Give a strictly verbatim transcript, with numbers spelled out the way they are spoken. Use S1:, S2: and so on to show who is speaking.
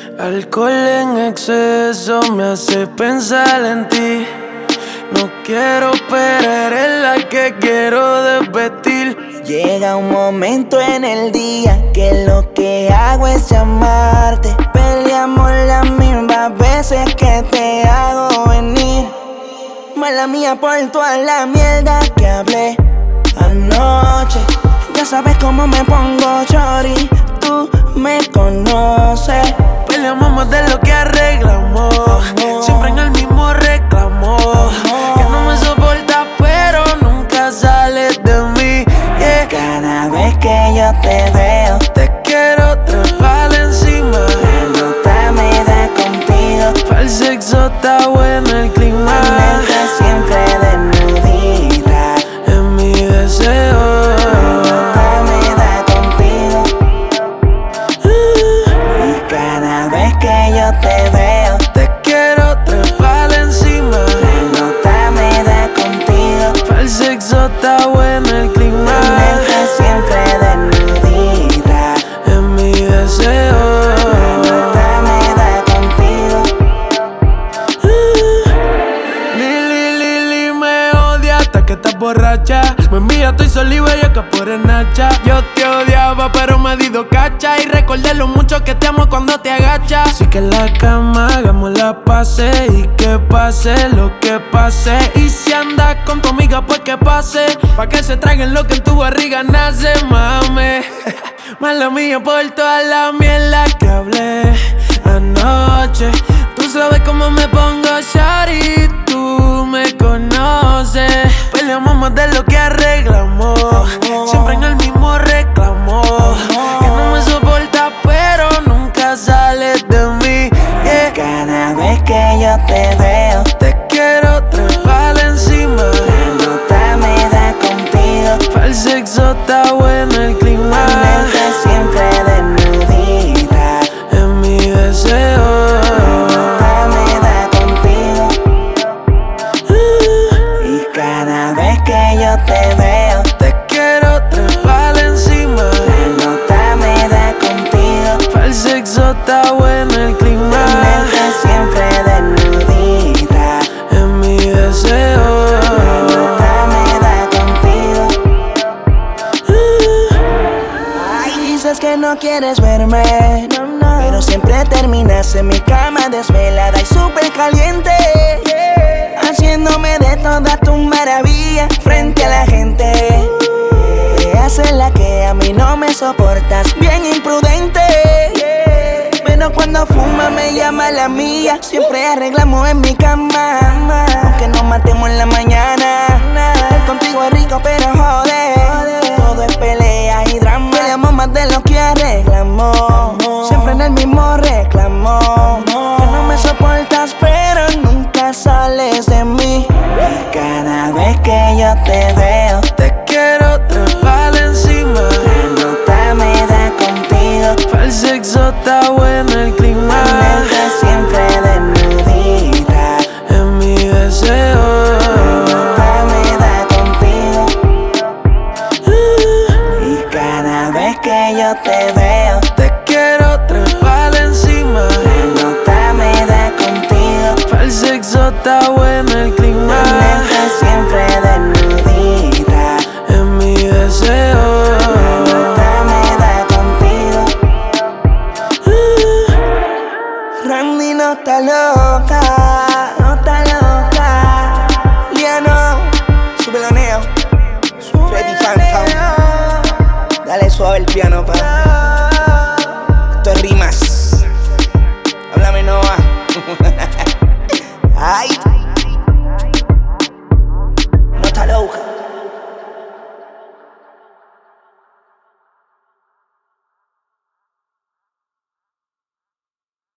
S1: Alcohol en exceso me hace pensar en ti. No quiero, pero eres la que quiero desvestir.
S2: Llega un momento en el día que lo que hago es llamarte. Peleamos las mismas veces que te hago venir. Mala mía por toda la mierda que hablé anoche. Ya sabes cómo me pongo, shorty, tú me conoces.
S1: Peleamos más de lo que arreglamos, oh, siempre en el mismo reclamo, oh, que no me soportas pero nunca sales de mí, yeah.
S2: Cada vez que yo te veo
S1: te quiero trepar encima.
S2: La nota me da contigo.
S1: Para el sexo está bueno el clima.
S2: Tenerte siempre desnudita
S1: es mi deseo.
S2: Te veo,
S1: te quiero trepar encima.
S2: La nota me da contigo.
S1: Para el sexo está bueno el clima.
S2: Tenerte siempre desnudita
S1: es mi deseo.
S2: La nota me da contigo.
S1: uh. Lili, Lili me odia hasta que estás borracha. Me envía, estoy sola y bellaca por el Nacha. Yo te odiaba pero me di dos cacha. Y recordé lo mucho que te amo cuando te agachas. Así que en la cama hagamos la pase. Y que pase lo que pase. Y si andas con tu amiga pues que pase. Pa' que se traguen lo que en tu barriga nace, mame. Mala mía por toda la mierda que hablé anoche. Tú sabes cómo me pongo, shawty, tú me conoces. Peleamos más de lo que arreglamos, siempre en el mismo reclamo, que no me soportas pero nunca sales de mí, yeah.
S2: Cada vez que yo te veo
S1: te quiero trepar encima.
S2: La nota me da contigo.
S1: Para el sexo está bueno el clima.
S2: Tenerte siempre desnudita
S1: es mi deseo.
S2: Yo te veo,
S1: te quiero trepar encima.
S2: La nota me da contigo.
S1: Para el sexo está bueno el clima.
S2: Tenerte siempre desnudita
S1: es mi deseo.
S2: La nota me da contigo.
S1: uh.
S2: Ay, dices que no quieres verme, no, no, pero siempre terminas en mi cama desvelada y súper caliente, yeah, haciéndome de todas tus maravillas frente a la gente. Te haces la que a mí no me soportas, bien imprudente, yeah, pero cuando fuma me llama la mía. Siempre arreglamos en mi cama, aunque nos matemos en la mañana. Estar contigo es rico pero joder, todo es pelea y drama. Peleamos más de lo que arreglamos, siempre en el mismo reclamo, que no me soportas pero nunca sales de mí. Y cada vez que yo te veo
S1: te quiero trepar encima.
S2: La nota me da contigo.
S1: Para el sexo está bueno el clima.
S2: Tenerte siempre desnudita
S1: es mi deseo.
S2: La nota me da contigo.
S1: uh.
S2: Y cada vez que yo te veo
S1: te quiero trepar encima.
S2: La nota me da contigo.
S1: Para el sexo está bueno el clima.
S2: Tenerte siempre desnudita
S1: es mi deseo.
S2: La nota me da contigo.
S1: uh.
S2: Randy no está loca, no está loca. Liano, súbelo neo. Freddy Phantom. Dale suave el piano, pa. Esto es rimas. Háblame, Noah. Ay.